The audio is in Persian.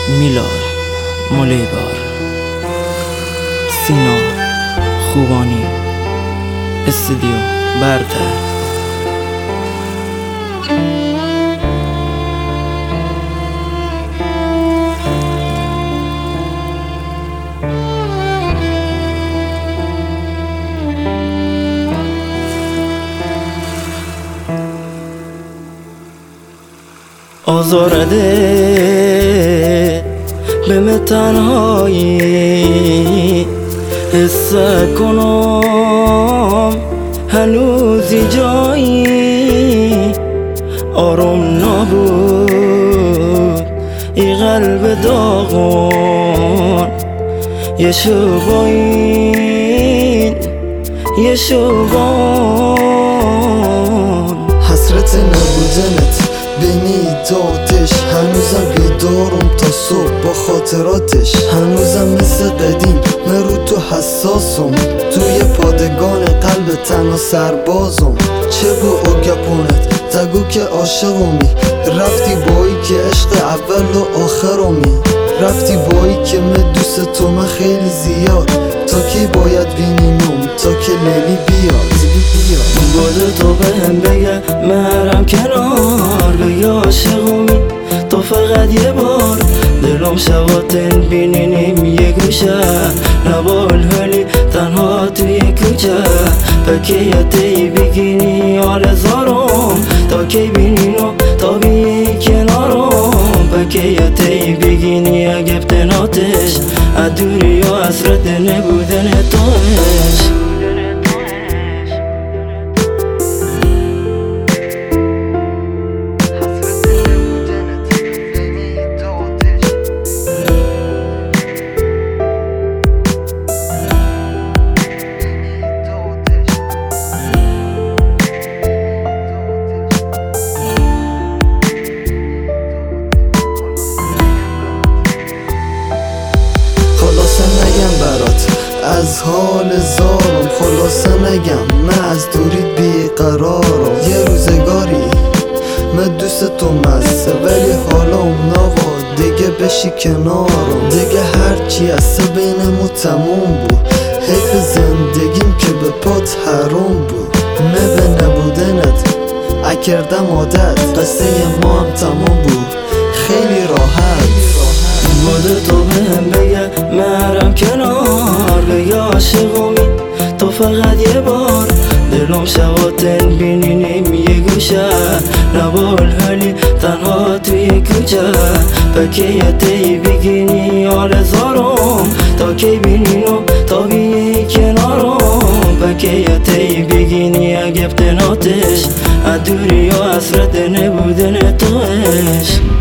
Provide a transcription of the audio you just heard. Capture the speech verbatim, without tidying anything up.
میلاد ملیبار، سینا خوبانی، استودیو برتر. آزارده به من تنهایی حس کنم هنوزی جایی آروم نبود ای قلب داغون یه شباین یه شبان حسرت نبودنت بینید آتش هنوزم بیدارم تا صبح با خاطراتش هنوزم مثل قدیم من رو تو حساسم توی پادگان قلب تنها سربازم چه بو او گپونت زگو که عاشقمی رفتی بایی که عشق اول و آخرمی رفتی بایی که من دوست تو من خیلی زیاد تا کی باید بینینم تا که لیلی بیاد بوده تو به هم بگه مرم کنار بگه عاشقمی تو فقط یه بار دلم شواتن بینینیم یه گوشه نبال هلی تنها توی کوچه پکیتی بگینی حال زارم تا کی بینینو تا بی کنارم پکیتی بگینی اگه بتناتش ادوری و حسرت نبودن توش خلاصه نگم برات از حال زارم خلاصه نگم من از دوری بیقرارم یه روزگاری من دوست تو مزه ولی حالم نوا دیگه بشی کنارم دیگه هرچی از بینمو تموم بود حیف زندگیم که به پات حرام بود من به نبودنت اکردم عادت قصه ما هم تمام بود خیلی راحت بوده تو به هم بگه مرم کنار بگه عاشقمی تو فقط یه بار دلم شواتن بینینیم یه گوشه نبال هلی تنها توی کوچه پکیتی بگینی حال زارم تا کی بینینو تا بی کنارم پکیتی بگینی اگه بتناتش ادوری و حسرت نبودن توش